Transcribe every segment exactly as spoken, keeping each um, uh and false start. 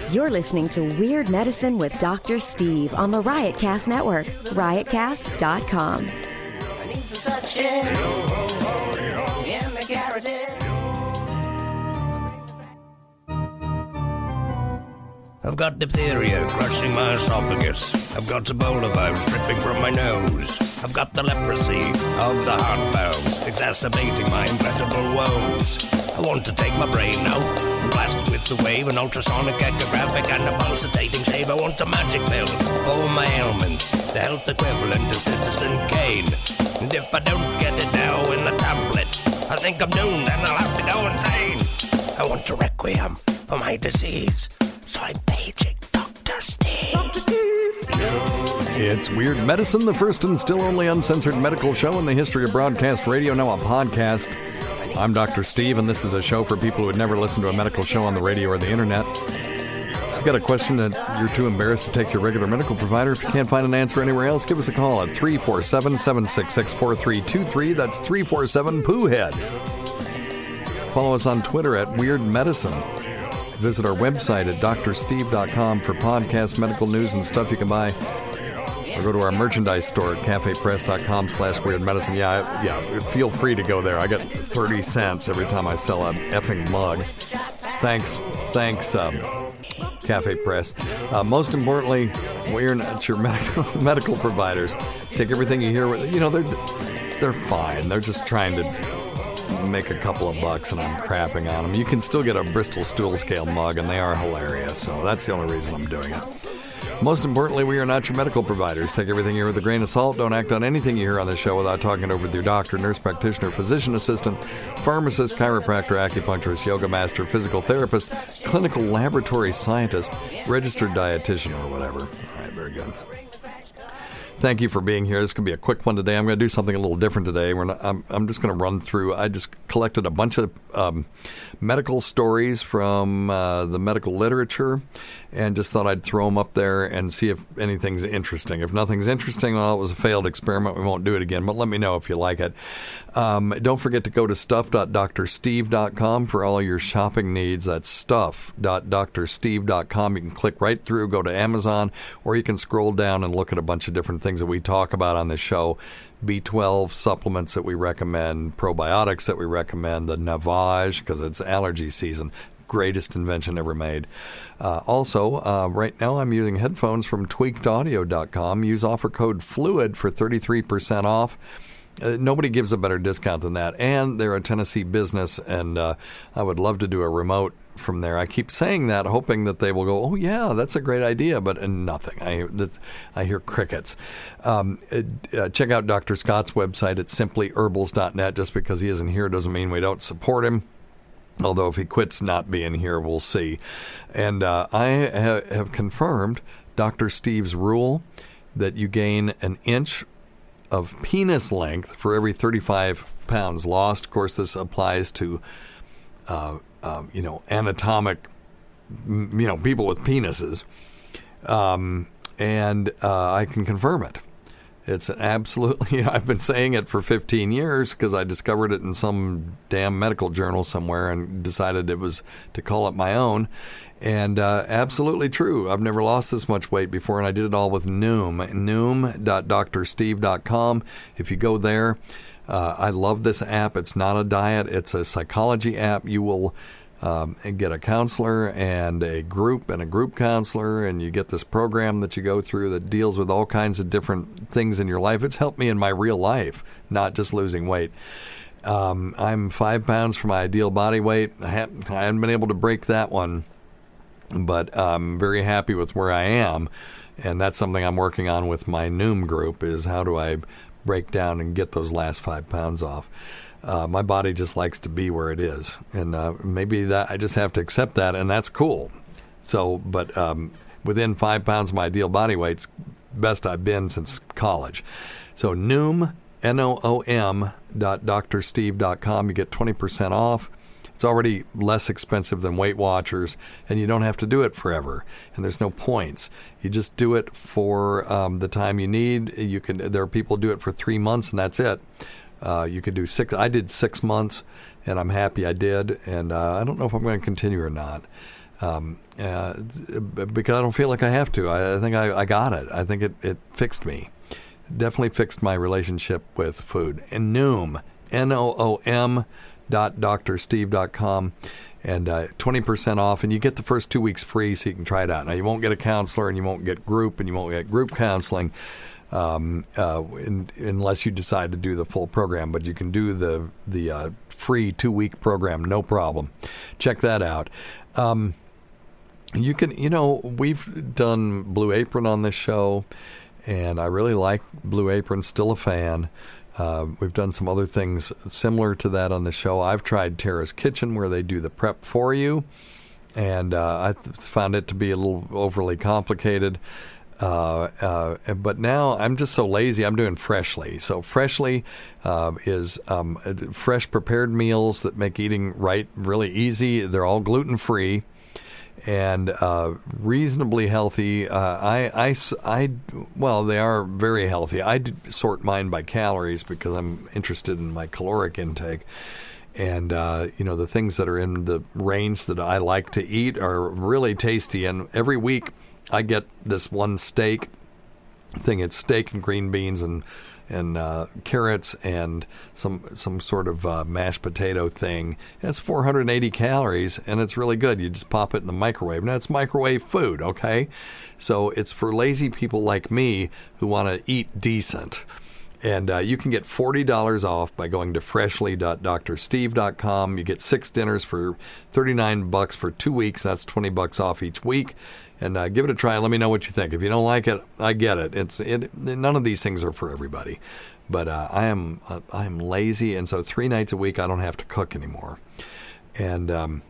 You're listening to Weird Medicine with Doctor Steve on the Riotcast Network, riot cast dot com. I need some suction in the carotid. I've got diphtheria crushing my esophagus. I've got Ebola vibes dripping from my nose. I've got the leprosy of the heart valves exacerbating my incredible woes. I want to take my brain out and blast it with the wave, an ultrasonic echographic and a pulsating shave. I want a magic pill for all my ailments, the health equivalent of Citizen Kane. And if I don't get it now in the tablet, I think I'm doomed and I'll have to go insane. I want a requiem for my disease, so I'm paging Doctor Steve. Doctor Steve. It's Weird Medicine, the first and still only uncensored medical show in the history of broadcast radio, now a podcast. I'm Doctor Steve, and this is a show for people who would never listen to a medical show on the radio or the internet. If you've got a question that you're too embarrassed to take to your regular medical provider, if you can't find an answer anywhere else, give us a call at three four seven, seven six six, four three two three. That's three four seven, P O O head. Follow us on Twitter at Weird Medicine. Visit our website at d r steve dot com for podcasts, medical news, and stuff you can buy. Or go to our merchandise store at cafe press dot com slash weird medicine. Yeah, yeah, feel free to go there. I get thirty cents every time I sell a effing mug. Thanks, thanks, um, Cafe Press. Uh, most importantly, we're not your medical, medical providers. Take everything you hear with, you know, they're, they're fine. They're just trying to make a couple of bucks, and I'm crapping on them. You can still get a Bristol stool scale mug, and they are hilarious, so that's the only reason I'm doing it. Most importantly, we are not your medical providers. Take everything here with a grain of salt. Don't act on anything you hear on the show without talking it over with your doctor, nurse practitioner, physician assistant, pharmacist, chiropractor, acupuncturist, yoga master, physical therapist, clinical laboratory scientist, registered dietitian, or whatever. All right, very good. Thank you for being here. This could be a quick one today. I'm going to do something a little different today. We're not, I'm, I'm just going to run through. I just collected a bunch of um, medical stories from uh, the medical literature and just thought I'd throw them up there and see if anything's interesting. If nothing's interesting, well, it was a failed experiment. We won't do it again, but let me know if you like it. Um, don't forget to go to stuff dot d r steve dot com for all your shopping needs. That's stuff dot d r steve dot com. You can click right through, go to Amazon, or you can scroll down and look at a bunch of different things that we talk about on this show. B twelve supplements that we recommend, probiotics that we recommend, the Navage, because it's allergy season. Greatest invention ever made. Uh, also, uh, right now I'm using headphones from tweaked audio dot com. Use offer code FLUID for thirty-three percent off. Uh, nobody gives a better discount than that. And they're a Tennessee business, and uh, I would love to do a remote from there. I keep saying that, hoping that they will go, oh, yeah, that's a great idea, but uh, nothing. I that's, I hear crickets. Um, uh, check out Doctor Scott's website at simply herbals dot net. Just because he isn't here doesn't mean we don't support him. Although if he quits not being here, we'll see. And uh, I ha- have confirmed Doctor Steve's rule that you gain an inch of penis length for every thirty-five pounds lost. Of course, this applies to, uh, um, you know, anatomic, you know, people with penises. Um, and uh, I can confirm it. It's an absolutely, you know, I've been saying it for fifteen years because I discovered it in some damn medical journal somewhere and decided it was to call it my own. And uh, absolutely true. I've never lost this much weight before, and I did it all with Noom. Noom dot d r steve dot com. If you go there, uh, I love this app. It's not a diet. It's a psychology app. You will um, get a counselor and a group and a group counselor, and you get this program that you go through that deals with all kinds of different things in your life. It's helped me in my real life, not just losing weight. Um, I'm five pounds from my ideal body weight. I haven't, I haven't been able to break that one, but I'm very happy with where I am, and that's something I'm working on with my Noom group, is how do I break down and get those last five pounds off. Uh, my body just likes to be where it is, and uh, maybe that I just have to accept that, and that's cool. So, but um, within five pounds of my ideal body weight's best I've been since college. So Noom, N O O M dot d r steve dot com. You get twenty percent off. It's already less expensive than Weight Watchers, and you don't have to do it forever, and there's no points. You just do it for um, the time you need. You can. There are people who do it for three months, and that's it. Uh, you could do six. I did six months, and I'm happy I did, and uh, I don't know if I'm going to continue or not. um, uh, because I don't feel like I have to. I, I think I, I got it. I think it, it fixed me. Definitely fixed my relationship with food. And Noom, N O O M dot Dr Steve dot com, and uh, twenty percent off, and you get the first two weeks free so you can try it out. Now, you won't get a counselor, and you won't get group, and you won't get group counseling um, uh, in, unless you decide to do the full program, but you can do the, the uh, free two-week program, no problem. Check that out. Um, you can, you know, we've done Blue Apron on this show, and I really like Blue Apron, still a fan. Uh, we've done some other things similar to that on the show. I've tried Tara's Kitchen, where they do the prep for you, and uh, I th- found it to be a little overly complicated. Uh, uh, but now I'm just so lazy, I'm doing Freshly. So Freshly uh, is um, fresh prepared meals that make eating right really easy. They're all gluten-free and uh, reasonably healthy. Uh, I, I, I, well, they are very healthy. I sort mine by calories because I'm interested in my caloric intake. And, uh, you know, the things that are in the range that I like to eat are really tasty. And every week I get this one steak thing. It's steak and green beans and and uh, carrots and some some sort of uh, mashed potato thing. It's four hundred eighty calories, and it's really good. You just pop it in the microwave. Now, it's microwave food, okay? So it's for lazy people like me who want to eat decent. And uh, you can get forty dollars off by going to freshly dot Dr Steve dot com. You get six dinners for thirty-nine bucks for two weeks. That's twenty bucks off each week. And uh, give it a try. Let me know what you think. If you don't like it, I get it. It's it, none of these things are for everybody. But uh, I am uh, I am lazy, and so three nights a week I don't have to cook anymore. And um,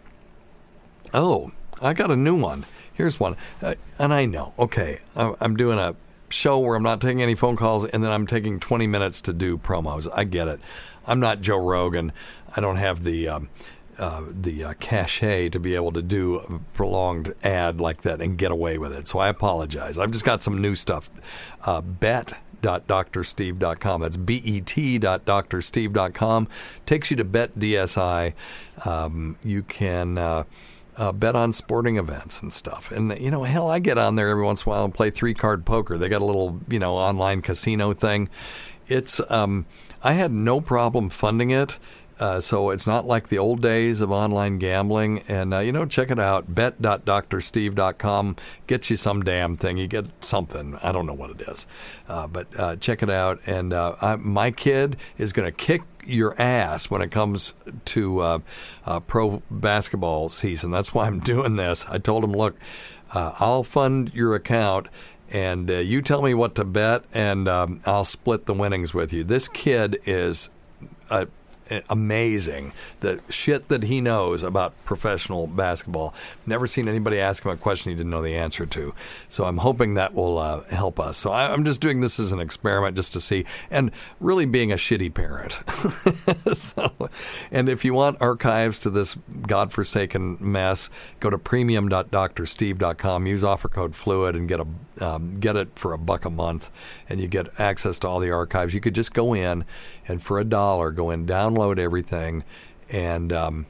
oh, I got a new one. Here's one. Uh, and I know. Okay, I, I'm doing a show where I'm not taking any phone calls, and then I'm taking twenty minutes to do promos. I get it. I'm not Joe Rogan. I don't have the um, uh, the uh, cachet to be able to do a prolonged ad like that and get away with it. So I apologize. I've just got some new stuff. Uh, bet dot Dr Steve dot com. That's B E T dot Dr Steve dot com. Takes you to Bet D S I. Um, you can Uh, Uh, bet on sporting events and stuff. And, you know, hell, I get on there every once in a while and play three-card poker. They got a little, you know, online casino thing. It's, um, I had no problem funding it. Uh, so it's not like the old days of online gambling. And, uh, you know, check it out. Bet dot Dr Steve dot com gets you some damn thing. You get something. I don't know what it is. Uh, but uh, check it out. And uh, I, my kid is going to kick your ass when it comes to uh, uh, pro basketball season. That's why I'm doing this. I told him, look, uh, I'll fund your account, and uh, you tell me what to bet, and um, I'll split the winnings with you. This kid is uh, amazing. The shit that he knows about professional basketball. Never seen anybody ask him a question he didn't know the answer to. So I'm hoping that will uh, help us. So I, I'm just doing this as an experiment just to see, and really being a shitty parent. so, and if you want archives to this godforsaken mess, go to premium dot Dr Steve dot com. Use offer code FLUID and get a um, get it for a buck a month, and you get access to all the archives. You could just go in and for a dollar go in, download everything, and um,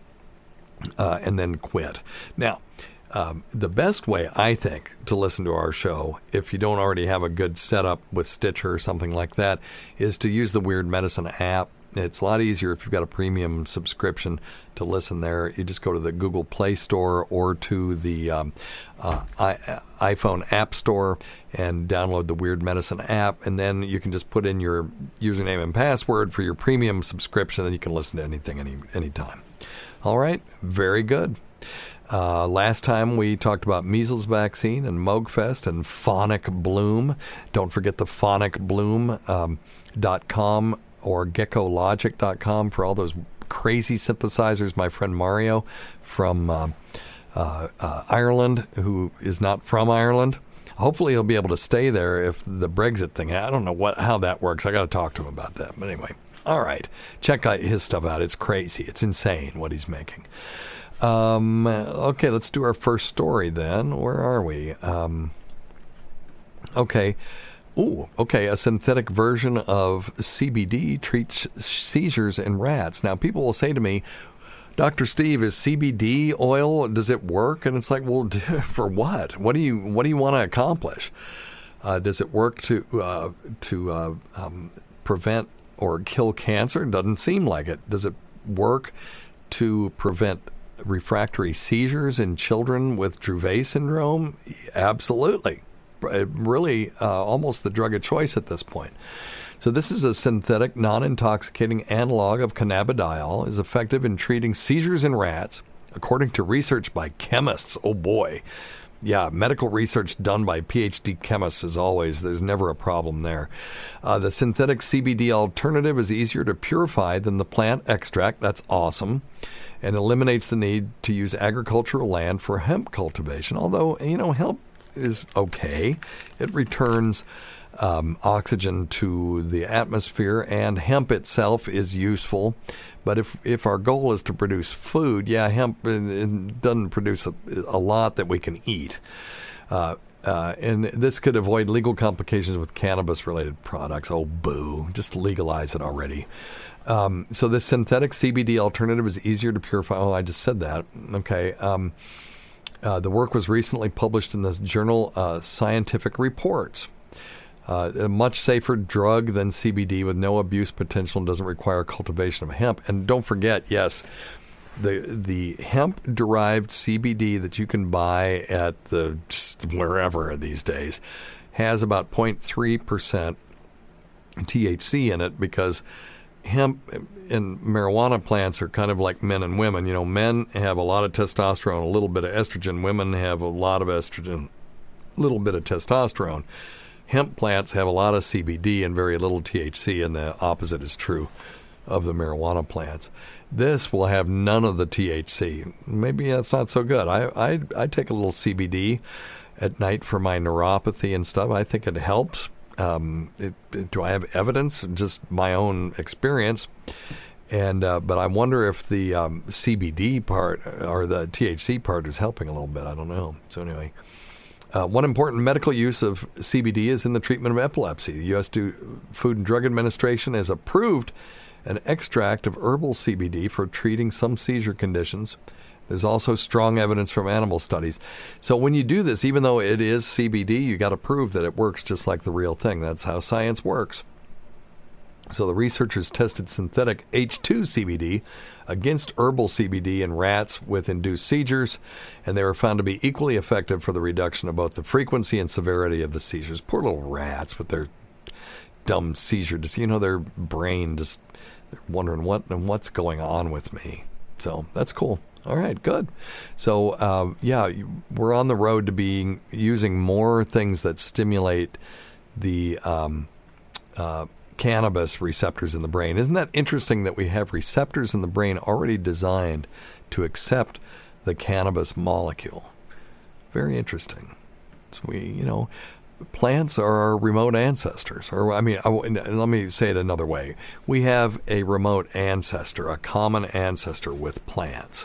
uh, and then quit. Now, um, the best way, I think, to listen to our show, if you don't already have a good setup with Stitcher or something like that, is to use the Weird Medicine app. It's a lot easier if you've got a premium subscription to listen there. You just go to the Google Play Store or to the um, uh, I, iPhone App Store and download the Weird Medicine app, and then you can just put in your username and password for your premium subscription, and you can listen to anything any anytime. All right, very good. Uh, last time we talked about measles vaccine and Moogfest and Phonic Bloom. Don't forget the phonic bloom dot com um, or gecko logic dot com for all those crazy synthesizers. My friend Mario from uh, uh, uh, Ireland, who is not from Ireland. Hopefully he'll be able to stay there if the Brexit thing, I don't know what how that works. I got to talk to him about that. But anyway, all right. Check out his stuff out. It's crazy. It's insane what he's making. Um, okay, let's do our first story then. Where are we? Um, okay. Ooh, okay, a synthetic version of C B D treats seizures in rats. Now, people will say to me, Doctor Steve, is C B D oil, does it work? And it's like, well, for what? What do you what do you want to accomplish? Uh, does it work to uh, to uh, um, prevent or kill cancer? Doesn't seem like it. Does it work to prevent refractory seizures in children with Dravet syndrome? Absolutely. Really, uh, almost the drug of choice at this point. So this is a synthetic, non-intoxicating analog of cannabidiol, is effective in treating seizures in rats, according to research by chemists. Oh, boy. Yeah, medical research done by P H D chemists, as always. There's never a problem there. Uh, the synthetic C B D alternative is easier to purify than the plant extract. That's awesome. And eliminates the need to use agricultural land for hemp cultivation. Although, you know, hemp is okay. It returns um, oxygen to the atmosphere, and hemp itself is useful. But if, if our goal is to produce food, yeah, hemp it, it doesn't produce a, a lot that we can eat. Uh, uh, and this could avoid legal complications with cannabis-related products. Oh, boo. Just legalize it already. Um, so this synthetic C B D alternative is easier to purify. Oh, I just said that. Okay. Um, uh, the work was recently published in the journal uh, Scientific Reports. Uh, a much safer drug than C B D with no abuse potential and doesn't require cultivation of hemp. And don't forget, yes, the the hemp-derived C B D that you can buy at the just wherever these days has about zero point three percent T H C in it, because hemp and marijuana plants are kind of like men and women. You know, men have a lot of testosterone, a little bit of estrogen. Women have a lot of estrogen, a little bit of testosterone. Hemp plants have a lot of C B D and very little T H C, and the opposite is true of the marijuana plants. This will have none of the T H C. Maybe that's not so good. I I, I take a little C B D at night for my neuropathy and stuff. I think it helps. Um, it, it, do I have evidence? Just my own experience. And uh, but I wonder if the um, C B D part or the T H C part is helping a little bit. I don't know. So anyway. Uh, one important medical use of C B D is in the treatment of epilepsy. The U S Food and Drug Administration has approved an extract of herbal C B D for treating some seizure conditions. There's also strong evidence from animal studies. So when you do this, even though it is C B D, you got to prove that it works just like the real thing. That's how science works. So the researchers tested synthetic H two C B D against herbal C B D in rats with induced seizures, and they were found to be equally effective for the reduction of both the frequency and severity of the seizures. Poor little rats with their dumb seizure. Just, you know, their brain just wondering what and what's going on with me. So that's cool. All right, good. So, uh, yeah, we're on the road to being using more things that stimulate the um, uh, cannabis receptors in the brain. Isn't that interesting that we have receptors in the brain already designed to accept the cannabis molecule? Very interesting. So we, you know, plants are our remote ancestors. Or, I mean, I, let me say it another way. We have a remote ancestor, a common ancestor with plants.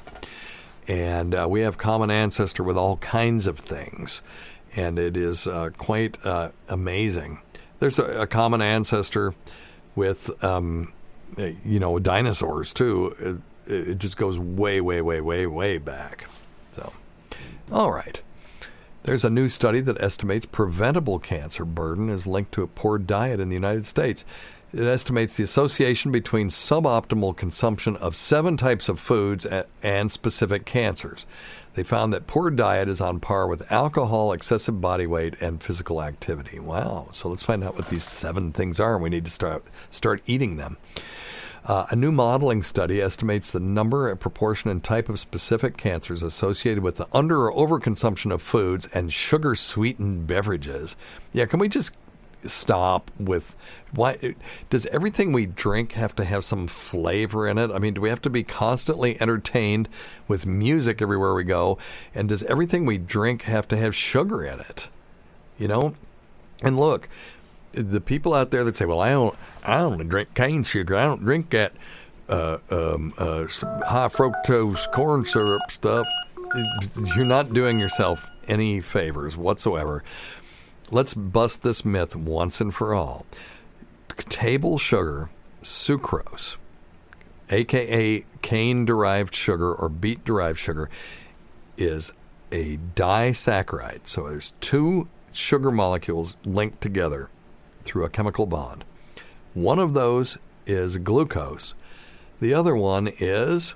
And uh, we have common ancestor with all kinds of things. And it is uh, quite uh, amazing. There's a, a common ancestor with, um, you know, dinosaurs, too. It, it just goes way, way, way, way, way back. So, all right. There's a new study that estimates preventable cancer burden is linked to a poor diet in the United States. It estimates the association between suboptimal consumption of seven types of foods and specific cancers. They found that poor diet is on par with alcohol, excessive body weight, and physical activity. Wow. So let's find out what these seven things are, and we need to start start eating them. Uh, a new modeling study estimates the number, proportion, and type of specific cancers associated with the under- or overconsumption of foods and sugar-sweetened beverages. Yeah, can we just stop with why does everything we drink have to have some flavor in it? I mean, do we have to be constantly entertained with music everywhere we go? And does everything we drink have to have sugar in it? You know? And look, the people out there that say, well, I don't I only drink cane sugar. I don't drink that uh, um, uh, high fructose corn syrup stuff. You're not doing yourself any favors whatsoever. Let's bust this myth once and for all. Table sugar, sucrose, a k a cane-derived sugar or beet-derived sugar, is a disaccharide. So there's two sugar molecules linked together through a chemical bond. One of those is glucose. The other one is,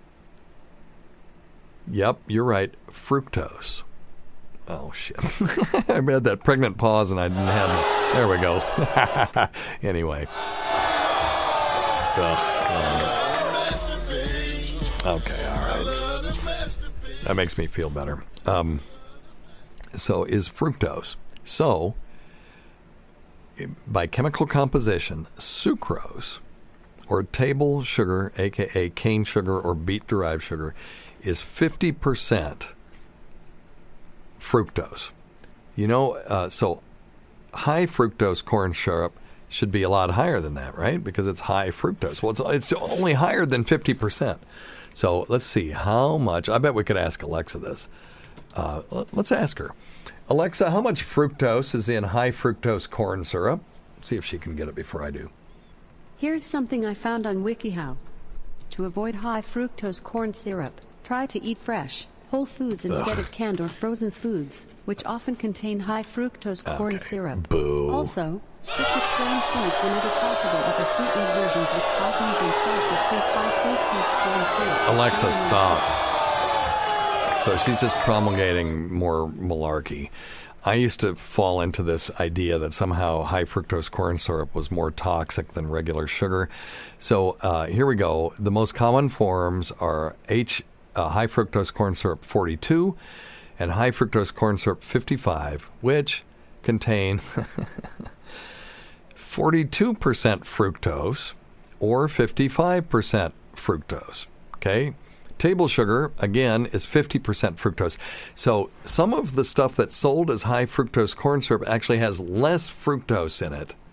yep, you're right, fructose. Oh, shit. I had that pregnant pause and I didn't have it. There we go. Anyway. Ugh. Okay, all right. That makes me feel better. Um, so is fructose. So, by chemical composition, sucrose, or table sugar, a k a cane sugar or beet-derived sugar, is fifty percent fructose. You know, uh, so high fructose corn syrup should be a lot higher than that, right? Because it's high fructose. Well, it's, it's only higher than fifty percent. So let's see how much. I bet we could ask Alexa this. Uh, let's ask her. Alexa, how much fructose is in high fructose corn syrup? See if she can get it before I do. Here's something I found on WikiHow. To avoid high fructose corn syrup, try to eat fresh, whole foods instead Ugh. of canned or frozen foods, which often contain high fructose corn Okay. syrup. Boo. Also, stick with plain foods whenever possible over sweetened versions with toppings and sauces since high fructose corn syrup. Alexa, stop. So she's just promulgating more malarkey. I used to fall into this idea that somehow high fructose corn syrup was more toxic than regular sugar. So uh, here we go. The most common forms are H uh, high fructose corn syrup forty-two and high fructose corn syrup fifty-five, which contain forty-two percent fructose or fifty-five percent fructose. Okay? Table sugar, again, is fifty percent fructose. So some of the stuff that's sold as high fructose corn syrup actually has less fructose in it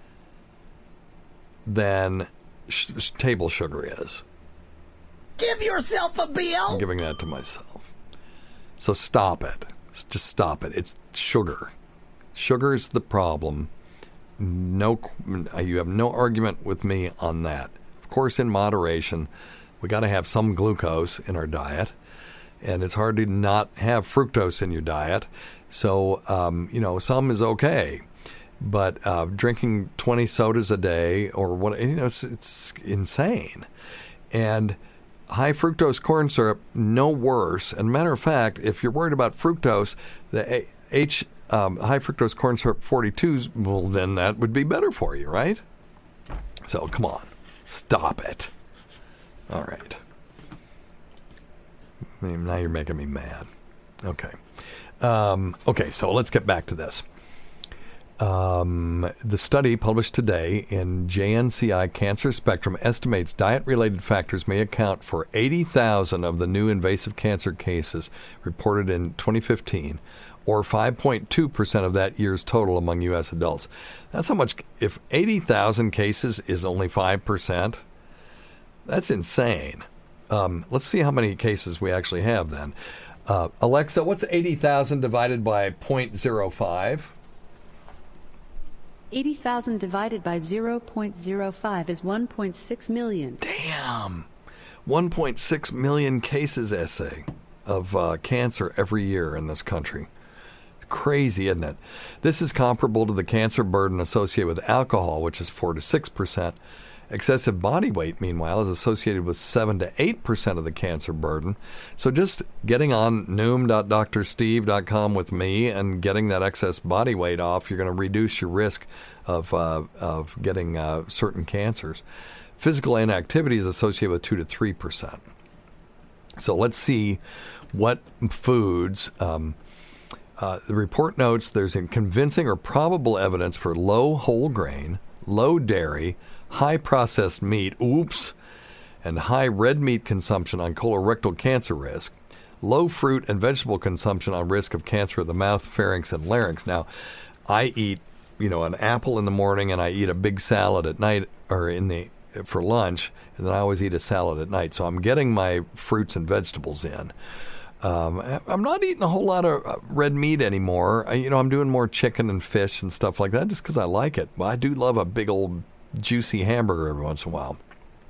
than sh- sh- table sugar is. Give yourself a bill. I'm giving that to myself. So stop it. Just stop it. It's sugar. Sugar's the problem. No, you have no argument with me on that. Of course, in moderation. We got to have some glucose in our diet, and it's hard to not have fructose in your diet. So, um, you know, some is okay, but uh, drinking twenty sodas a day or what, you know, it's, it's insane. And high fructose corn syrup, no worse. And matter of fact, if you're worried about fructose, the H um, high fructose corn syrup forty-twos, well, then that would be better for you, right? So, come on, stop it. All right. I mean, now you're making me mad. Okay. Um, okay, so let's get back to this. Um, the study published today in J N C I Cancer Spectrum estimates diet-related factors may account for eighty thousand of the new invasive cancer cases reported in twenty fifteen, or five point two percent of that year's total among U S adults. That's how much, if eighty thousand cases is only five percent, that's insane. Um, let's see how many cases we actually have then. Uh, Alexa, what's eighty thousand divided by zero point zero five? eighty thousand divided by zero point zero five is one point six million. Damn. one point six million cases, essay, of uh, cancer every year in this country. Crazy, isn't it? This is comparable to the cancer burden associated with alcohol, which is four to six percent. Excessive body weight, meanwhile, is associated with seven to eight percent of the cancer burden. So just getting on noom dot dr steve dot com with me and getting that excess body weight off, you're going to reduce your risk of uh, of getting uh, certain cancers. Physical inactivity is associated with two to three percent. So let's see what foods... Um, uh, the report notes there's convincing or probable evidence for low whole grain, low dairy, high processed meat, oops, and high red meat consumption on colorectal cancer risk, low fruit and vegetable consumption on risk of cancer of the mouth, pharynx, and larynx. Now, I eat, you know, an apple in the morning and I eat a big salad at night or in the for lunch, and then I always eat a salad at night. So I'm getting my fruits and vegetables in. Um, I'm not eating a whole lot of red meat anymore. I, you know, I'm doing more chicken and fish and stuff like that just because I like it. But I do love a big old juicy hamburger every once in a while.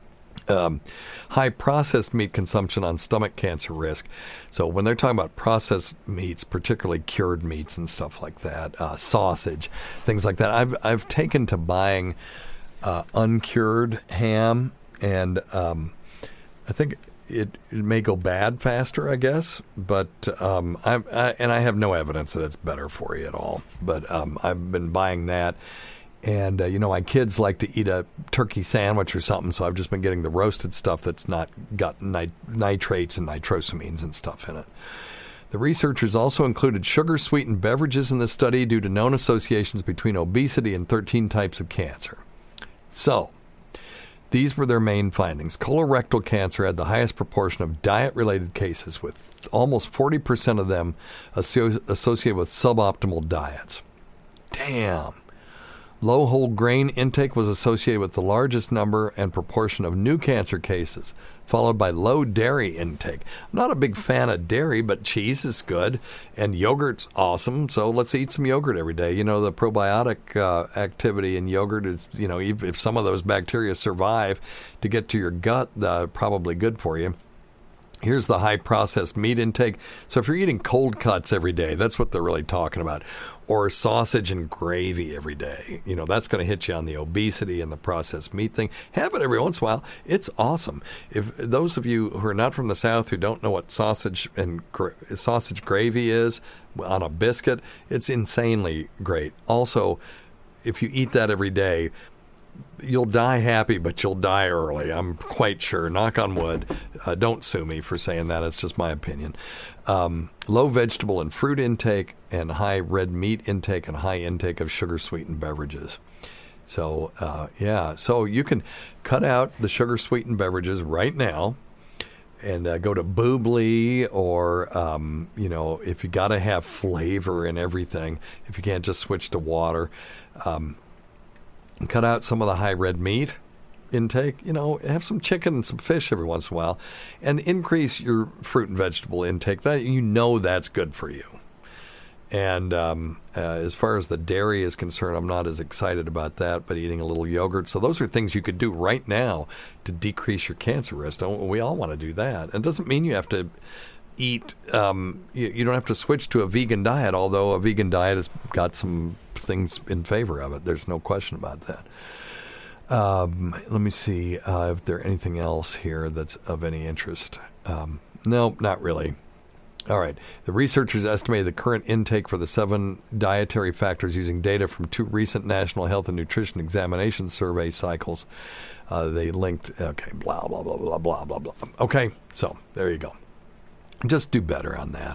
Um, high processed meat consumption on stomach cancer risk. So when they're talking about processed meats, particularly cured meats and stuff like that, uh, sausage, things like that, I've I've taken to buying uh, uncured ham, and um, I think it, it may go bad faster, I guess. But um, I, I and I have no evidence that it's better for you at all. But um, I've been buying that. And, uh, you know, my kids like to eat a turkey sandwich or something, so I've just been getting the roasted stuff that's not got nit- nitrates and nitrosamines and stuff in it. The researchers also included sugar-sweetened beverages in the study due to known associations between obesity and thirteen types of cancer. So, these were their main findings. Colorectal cancer had the highest proportion of diet-related cases, with almost forty percent of them asso- associated with suboptimal diets. Damn. Low whole grain intake was associated with the largest number and proportion of new cancer cases, followed by low dairy intake. I'm not a big fan of dairy, but cheese is good, and yogurt's awesome, so let's eat some yogurt every day. You know, the probiotic uh, activity in yogurt is, you know, if some of those bacteria survive to get to your gut, uh, probably good for you. Here's the high processed meat intake. So if you're eating cold cuts every day, that's what they're really talking about. Or sausage and gravy every day. You know, that's going to hit you on the obesity and the processed meat thing. Have it every once in a while. It's awesome. If those of you who are not from the South who don't know what sausage and gra- sausage gravy is on a biscuit, it's insanely great. Also, if you eat that every day, you'll die happy, but you'll die early. I'm quite sure. Knock on wood. Uh, don't sue me for saying that. It's just my opinion. Um, low vegetable and fruit intake, and high red meat intake, and high intake of sugar-sweetened beverages. So, uh, yeah. So you can cut out the sugar-sweetened beverages right now and uh, go to Boobly, or, um, you know, if you got to have flavor in everything, if you can't just switch to water, um, cut out some of the high red meat intake. You know, have some chicken and some fish every once in a while, and increase your fruit and vegetable intake. That, you know, that's good for you. And um, uh, as far as the dairy is concerned, I'm not as excited about that, but eating a little yogurt. So those are things you could do right now to decrease your cancer risk. Don't we all want to do that? And it doesn't mean you have to eat, um, you, you don't have to switch to a vegan diet, although a vegan diet has got some things in favor of it. There's no question about that. Um, let me see uh, if there's anything else here that's of any interest. Um, no, not really. All right. The researchers estimated the current intake for the seven dietary factors using data from two recent National Health and Nutrition Examination Survey cycles. Uh, they linked, okay, blah, blah, blah, blah, blah, blah, blah. Okay, so there you go. Just do better on that.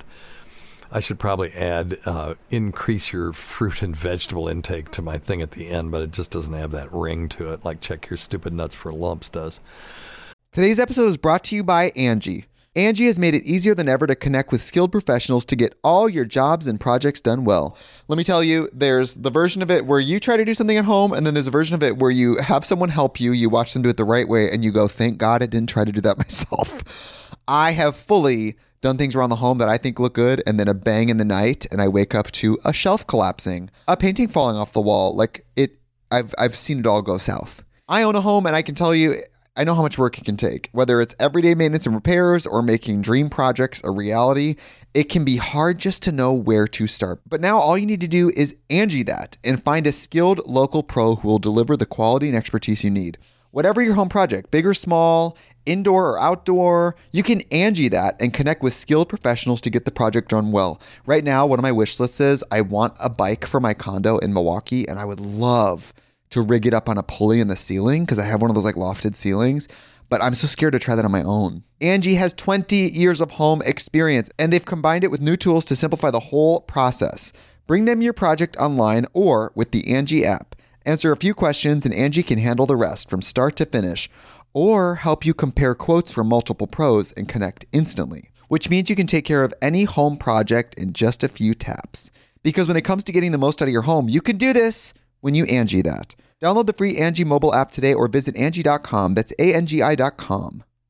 I should probably add uh, increase your fruit and vegetable intake to my thing at the end, but it just doesn't have that ring to it like check your stupid nuts for lumps does. Today's episode is brought to you by Angie. Angie has made it easier than ever to connect with skilled professionals to get all your jobs and projects done well. Let me tell you, there's the version of it where you try to do something at home, and then there's a version of it where you have someone help you, you watch them do it the right way, and you go, thank God I didn't try to do that myself. I have fully done things around the home that I think look good, and then a bang in the night, and I wake up to a shelf collapsing, a painting falling off the wall. Like it, I've I've seen it all go south. I own a home, and I can tell you, I know how much work it can take. Whether it's everyday maintenance and repairs or making dream projects a reality, it can be hard just to know where to start. But now all you need to do is Angie that and find a skilled local pro who will deliver the quality and expertise you need. Whatever your home project, big or small, indoor or outdoor, you can Angie that and connect with skilled professionals to get the project done well. Right now, one of my wish lists is I want a bike for my condo in Milwaukee, and I would love to rig it up on a pulley in the ceiling because I have one of those like lofted ceilings, but I'm so scared to try that on my own. Angie has twenty years of home experience, and they've combined it with new tools to simplify the whole process. Bring them your project online or with the Angie app. Answer a few questions and Angie can handle the rest from start to finish, or help you compare quotes from multiple pros and connect instantly, which means you can take care of any home project in just a few taps. Because when it comes to getting the most out of your home, you can do this when you Angie that. Download the free Angie mobile app today or visit Angie dot com. That's A N G I dot com.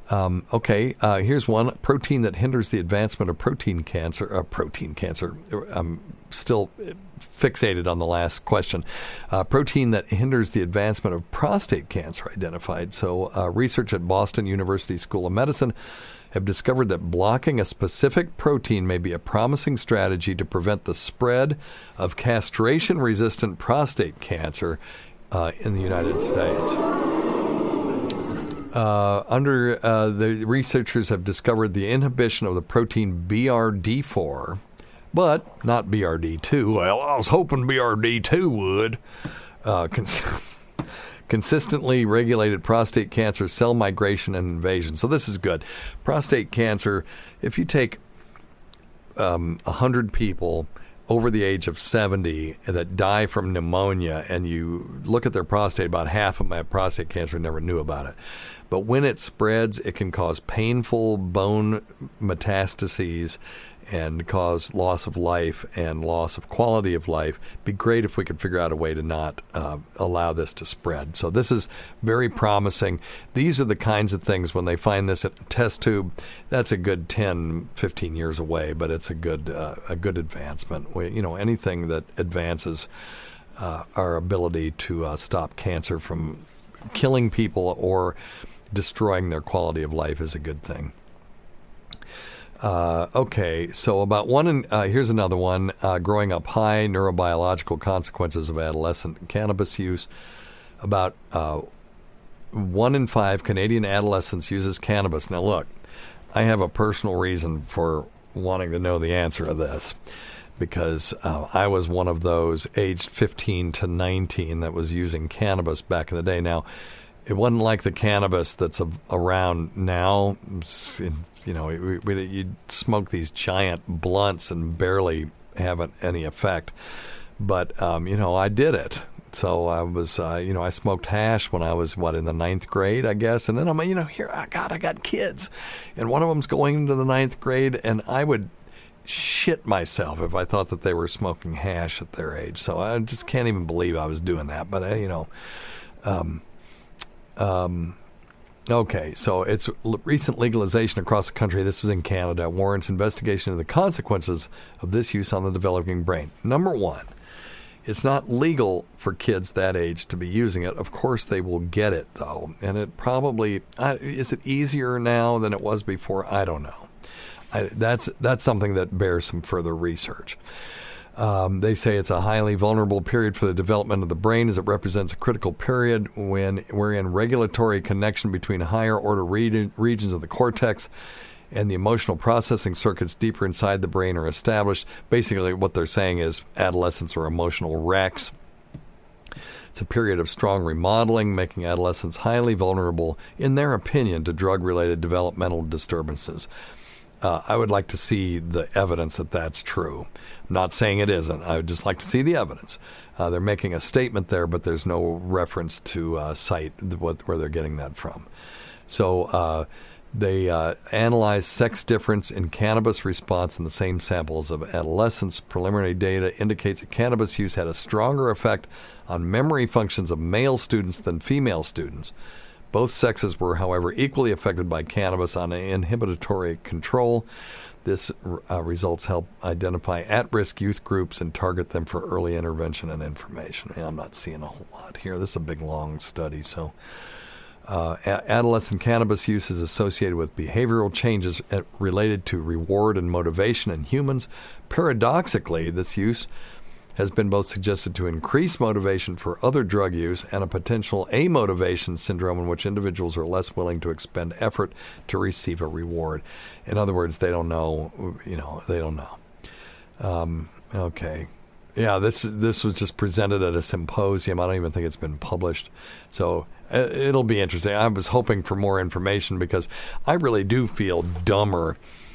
Um, okay, uh, here's one. Protein that hinders the advancement of protein cancer. Uh, protein cancer. I'm still fixated on the last question. Uh, protein that hinders the advancement of prostate cancer identified. So uh, research at Boston University School of Medicine have discovered that blocking a specific protein may be a promising strategy to prevent the spread of castration-resistant prostate cancer uh, in the United States. Uh, under uh, the researchers have discovered the inhibition of the protein B R D four, but not B R D two. Well, I was hoping B R D two would. Uh, cons- consistently regulated prostate cancer cell migration and invasion. So this is good. Prostate cancer, if you take um, one hundred people over the age of seventy that die from pneumonia and you look at their prostate, about half of them have prostate cancer and never knew about it. But when it spreads, it can cause painful bone metastases and cause loss of life and loss of quality of life. It'd be great if we could figure out a way to not uh, allow this to spread. So this is very promising. These are the kinds of things, when they find this at a test tube, that's a good ten, fifteen years away, but it's a good uh, a good advancement. We, you know, anything that advances uh, our ability to uh, stop cancer from killing people or destroying their quality of life is a good thing. Uh, okay, so about one in, uh, here's another one, uh, growing up high, neurobiological consequences of adolescent cannabis use. About uh, one in five Canadian adolescents uses cannabis. Now look, I have a personal reason for wanting to know the answer to this, because uh, I was one of those aged fifteen to nineteen that was using cannabis back in the day. Now, it wasn't like the cannabis that's a, around now. You know, we, we, you'd smoke these giant blunts and barely have any effect. But, um, you know, I did it. So I was, uh, you know, I smoked hash when I was, what, in the ninth grade, I guess. And then I'm, you know, here, oh God, I got kids. And one of them's going into the ninth grade, and I would shit myself if I thought that they were smoking hash at their age. So I just can't even believe I was doing that. But, uh, you know, um, um, okay, so it's recent legalization across the country. This is in Canada. Warrants investigation of the consequences of this use on the developing brain. Number one, it's not legal for kids that age to be using it. Of course, they will get it, though. And it probably, uh, is it easier now than it was before? I don't know. I, that's that's something that bears some further research. Um, they say it's a highly vulnerable period for the development of the brain, as it represents a critical period when wherein regulatory connection between higher order re- regions of the cortex and the emotional processing circuits deeper inside the brain are established. Basically, what they're saying is adolescents are emotional wrecks. It's a period of strong remodeling, making adolescents highly vulnerable, in their opinion, to drug-related developmental disturbances. Uh, I would like to see the evidence that that's true. I'm not saying it isn't. I would just like to see the evidence. Uh, they're making a statement there, but there's no reference to uh, cite what, where they're getting that from. So uh, they uh, analyzed sex difference in cannabis response in the same samples of adolescents. Preliminary data indicates that cannabis use had a stronger effect on memory functions of male students than female students. Both sexes were, however, equally affected by cannabis on inhibitory control. This uh, results help identify at-risk youth groups and target them for early intervention and information. I mean, I'm not seeing a whole lot here. This is a big, long study. So uh, a- adolescent cannabis use is associated with behavioral changes related to reward and motivation in humans. Paradoxically, this use has been both suggested to increase motivation for other drug use and a potential amotivation syndrome in which individuals are less willing to expend effort to receive a reward. In other words, they don't know, you know, they don't know. Um, okay. Yeah, this this was just presented at a symposium. I don't even think it's been published. So it'll be interesting. I was hoping for more information because I really do feel dumber,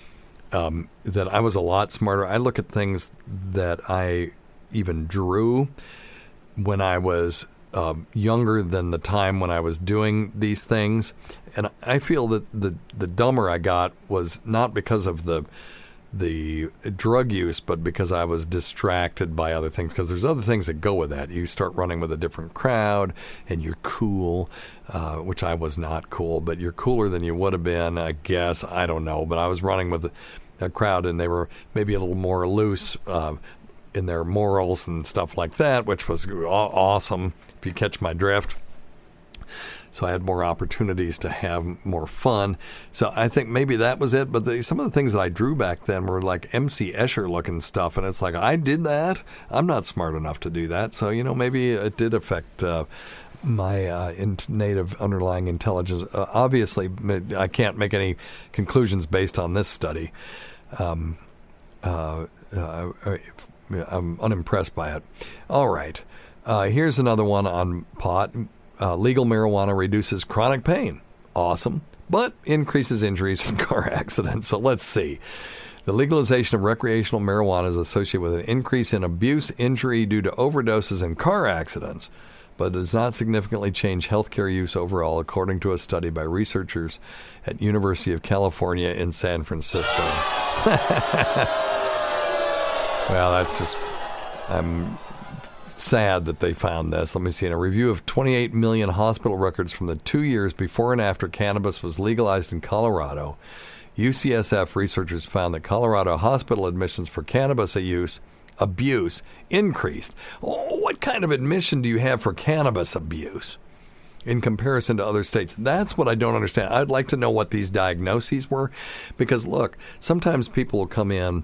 um, that I was a lot smarter. I look at things that I even drew when I was uh, younger than the time when I was doing these things. And I feel that the, the dumber I got was not because of the the drug use, but because I was distracted by other things, because there's other things that go with that. You start running with a different crowd, and you're cool, uh, which I was not cool, but you're cooler than you would have been, I guess. I don't know, but I was running with a, a crowd, and they were maybe a little more loose uh, in their morals and stuff like that, which was aw- awesome, if you catch my drift. So I had more opportunities to have more fun. So I think maybe that was it. But the, some of the things that I drew back then were like M C Escher looking stuff. And it's like, I did that. I'm not smart enough to do that. So, you know, maybe it did affect uh, my uh, in- native underlying intelligence. Uh, obviously, I can't make any conclusions based on this study. Um, uh, uh, I'm unimpressed by it. All right. Uh, here's another one on pot. Uh, legal marijuana reduces chronic pain. Awesome. But increases injuries in car accidents. So let's see. The legalization of recreational marijuana is associated with an increase in abuse, injury due to overdoses and car accidents, but does not significantly change healthcare use overall, according to a study by researchers at University of California in San Francisco. Well, that's just... I'm... sad that they found this. Let me see. In a review of twenty-eight million hospital records from the two years before and after cannabis was legalized in Colorado, U C S F researchers found that Colorado hospital admissions for cannabis use abuse increased. Oh, what kind of admission do you have for cannabis abuse in comparison to other states? That's what I don't understand. I'd like to know what these diagnoses were, because look, sometimes people will come in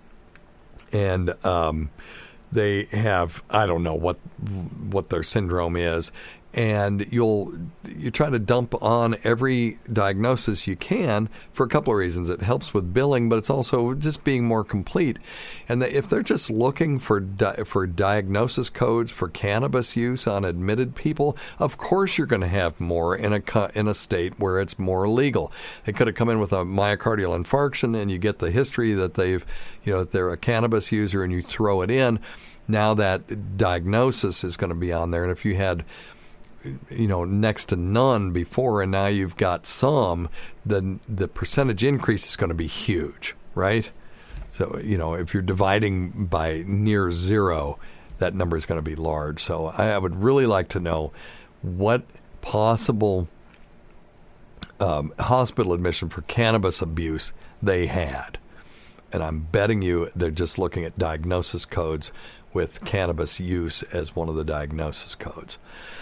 and um, they have, I don't know what what their syndrome is, and you'll you try to dump on every diagnosis you can for a couple of reasons. It helps with billing, but it's also just being more complete. And the, if they're just looking for di- for diagnosis codes for cannabis use on admitted people, of course you're going to have more in a in a state where it's more legal. They could have come in with a myocardial infarction, and you get the history that they've, you know, that they're a cannabis user, and you throw it in. Now that diagnosis is going to be on there, and if you had, you know, next to none before, and now you've got some, then the percentage increase is going to be huge, right? So, you know, if you're dividing by near zero, that number is going to be large. So I, I would really like to know what possible um, hospital admission for cannabis abuse they had. And I'm betting you they're just looking at diagnosis codes with cannabis use as one of the diagnosis codes.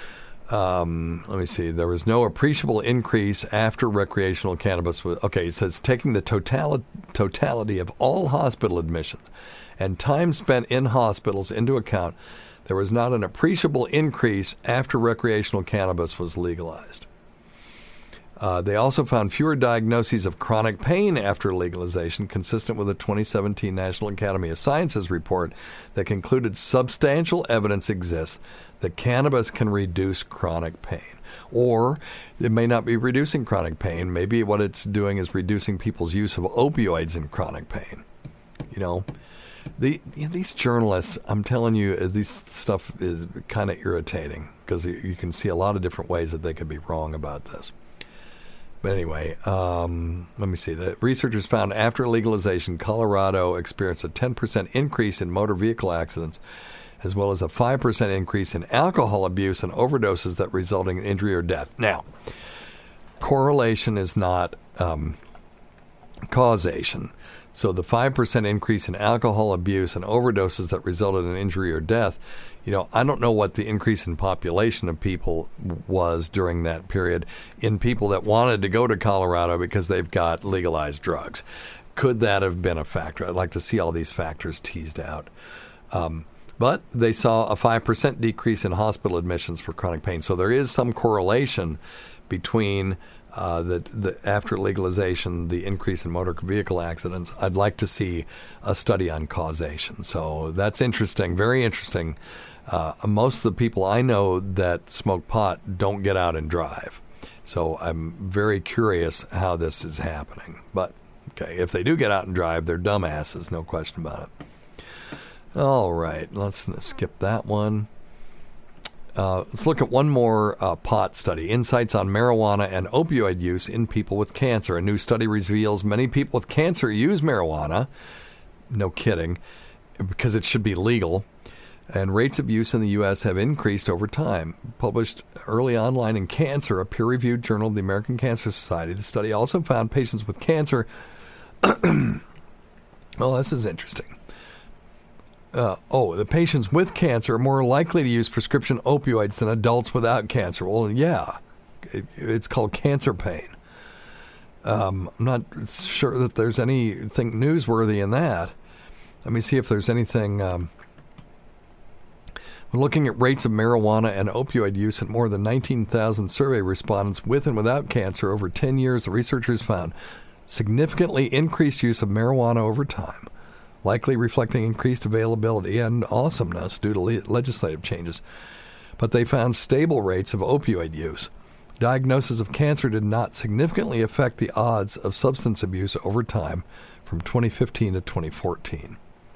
Um, let me see. There was no appreciable increase after recreational cannabis was... Okay, it says taking the totali- totality of all hospital admissions and time spent in hospitals into account, there was not an appreciable increase after recreational cannabis was legalized. Uh, they also found fewer diagnoses of chronic pain after legalization, consistent with a twenty seventeen National Academy of Sciences report that concluded substantial evidence exists that cannabis can reduce chronic pain. Or it may not be reducing chronic pain. Maybe what it's doing is reducing people's use of opioids in chronic pain. You know, the, you know, these journalists, I'm telling you, this stuff is kind of irritating because you can see a lot of different ways that they could be wrong about this. But anyway, um, let me see. The researchers found after legalization, Colorado experienced a ten percent increase in motor vehicle accidents, as well as a five percent increase in alcohol abuse and overdoses that resulting in injury or death. Now, correlation is not um, causation. So the five percent increase in alcohol abuse and overdoses that resulted in injury or death, you know, I don't know what the increase in population of people was during that period in people that wanted to go to Colorado because they've got legalized drugs. Could that have been a factor? I'd like to see all these factors teased out. Um, but they saw a five percent decrease in hospital admissions for chronic pain. So there is some correlation between Uh, the, the after legalization, the increase in motor vehicle accidents. I'd like to see a study on causation. So that's interesting, very interesting. Uh, most of the people I know that smoke pot don't get out and drive. So I'm very curious how this is happening. But, okay, if they do get out and drive, they're dumbasses, no question about it. All right, let's skip that one. Uh, let's look at one more uh, pot study. Insights on marijuana and opioid use in people with cancer. A new study reveals many people with cancer use marijuana, no kidding, because it should be legal. And rates of use in the U S have increased over time. Published early online in Cancer, a peer-reviewed journal of the American Cancer Society, the study also found patients with cancer. Oh, this is interesting. Uh, oh, the patients with cancer are more likely to use prescription opioids than adults without cancer. Well, yeah, it, it's called cancer pain. Um, I'm not sure that there's anything newsworthy in that. Let me see if there's anything. Um, When looking at rates of marijuana and opioid use in more than nineteen thousand survey respondents with and without cancer over ten years, the researchers found significantly increased use of marijuana over time, likely reflecting increased availability and awesomeness due to le- legislative changes. But they found stable rates of opioid use. Diagnosis of cancer did not significantly affect the odds of substance abuse over time from twenty fifteen to twenty fourteen.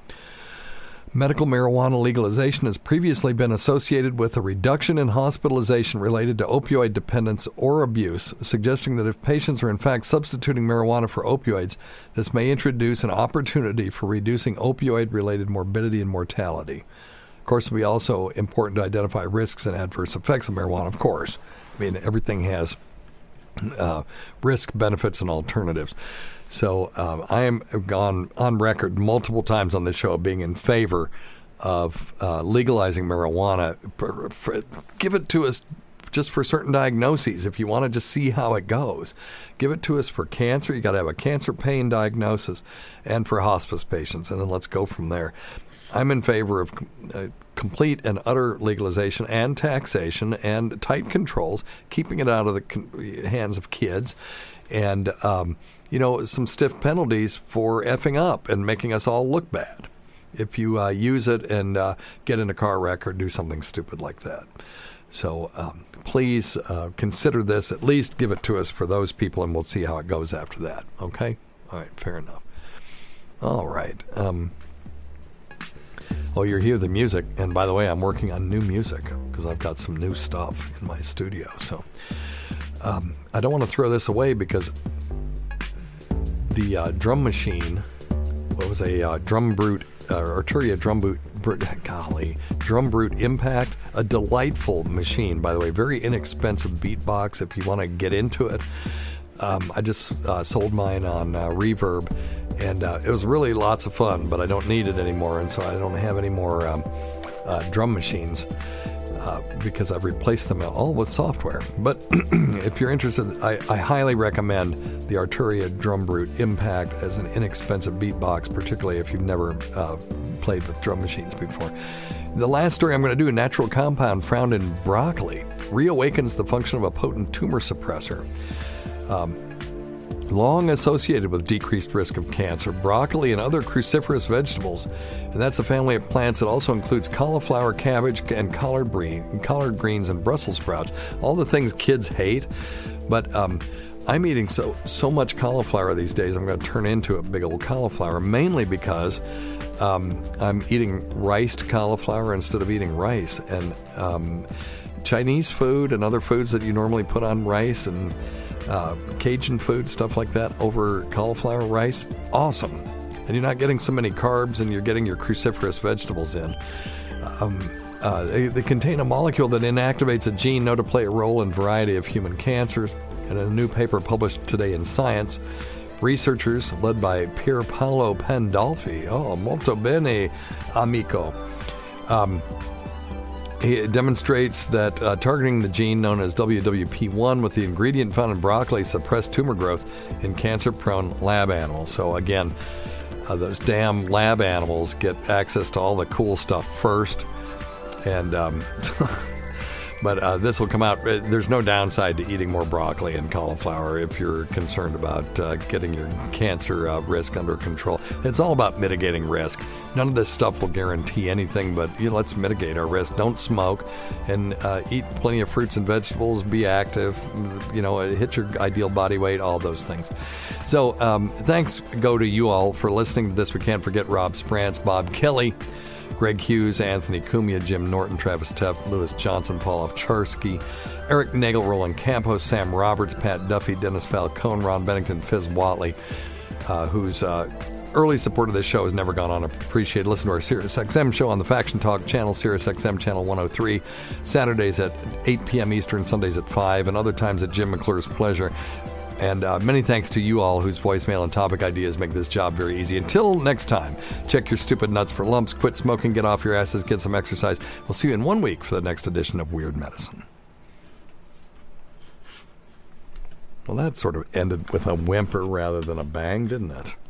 Medical marijuana legalization has previously been associated with a reduction in hospitalization related to opioid dependence or abuse, suggesting that if patients are in fact substituting marijuana for opioids, this may introduce an opportunity for reducing opioid-related morbidity and mortality. Of course, it will be also important to identify risks and adverse effects of marijuana, of course. I mean, everything has uh, risk, benefits, and alternatives. So um, I am gone on record multiple times on this show being in favor of uh, legalizing marijuana. For, for, give it to us just for certain diagnoses. If you want to just see how it goes, give it to us for cancer. You got to have a cancer pain diagnosis, and for hospice patients, and then let's go from there. I'm in favor of uh, complete and utter legalization and taxation and tight controls, keeping it out of the con- hands of kids, and um, you know, some stiff penalties for effing up and making us all look bad if you uh, use it and uh, get in a car wreck or do something stupid like that. So um, please uh, consider this. At least give it to us for those people, and we'll see how it goes after that. Okay? All right, fair enough. All right. Um, oh, you hear the music. And by the way, I'm working on new music because I've got some new stuff in my studio. So um, I don't want to throw this away because the uh, drum machine, what was a uh, drum brute, uh, Arturia drum brute, golly, drum brute Impact, a delightful machine, by the way, very inexpensive beatbox if you want to get into it. Um, I just uh, sold mine on uh, Reverb, and uh, it was really lots of fun, but I don't need it anymore, and so I don't have any more um, uh, drum machines. Uh, because I've replaced them all with software. But if you're interested, I, I highly recommend the Arturia Drum Brute Impact as an inexpensive beatbox, particularly if you've never uh, played with drum machines before. The last story I'm going to do, a natural compound found in broccoli reawakens the function of a potent tumor suppressor. Um, long associated with decreased risk of cancer, broccoli and other cruciferous vegetables, and that's a family of plants that also includes cauliflower, cabbage, and collard, green, collard greens and Brussels sprouts, all the things kids hate. But um, I'm eating so so much cauliflower these days, I'm going to turn into a big old cauliflower, mainly because um, I'm eating riced cauliflower instead of eating rice. And um, Chinese food and other foods that you normally put on rice and Uh, Cajun food, stuff like that, over cauliflower rice, awesome. And you're not getting so many carbs, and you're getting your cruciferous vegetables in. Um, uh, they, they contain a molecule that inactivates a gene known to play a role in a variety of human cancers. And in a new paper published today in Science, researchers led by Pier Paolo Pandolfi, oh, molto bene, amico, um, It demonstrates that uh, targeting the gene known as W W P one with the ingredient found in broccoli suppressed tumor growth in cancer-prone lab animals. So again, uh, those damn lab animals get access to all the cool stuff first. And um, but uh, this will come out. There's no downside to eating more broccoli and cauliflower if you're concerned about uh, getting your cancer uh, risk under control. It's all about mitigating risk. None of this stuff will guarantee anything, but you know, let's mitigate our risk. Don't smoke, and uh, eat plenty of fruits and vegetables. Be active. You know, hit your ideal body weight. All those things. So um, thanks go to you all for listening to this. We can't forget Rob Sprance, Bob Kelly, Greg Hughes, Anthony Cumia, Jim Norton, Travis Teff, Lewis Johnson, Paul Ovcharsky, Eric Nagel, Roland Campos, Sam Roberts, Pat Duffy, Dennis Falcone, Ron Bennington, Fizz Watley, uh, who's uh, early support of this show has never gone unappreciated. Listen to our Sirius X M show on the Faction Talk channel, Sirius X M channel one oh three, Saturdays at eight p.m. Eastern, Sundays at five, and other times at Jim McClure's pleasure. And uh, many thanks to you all whose voicemail and topic ideas make this job very easy. Until next time, check your stupid nuts for lumps, quit smoking, get off your asses, get some exercise. We'll see you in one week for the next edition of Weird Medicine. Well, that sort of ended with a whimper rather than a bang, didn't it?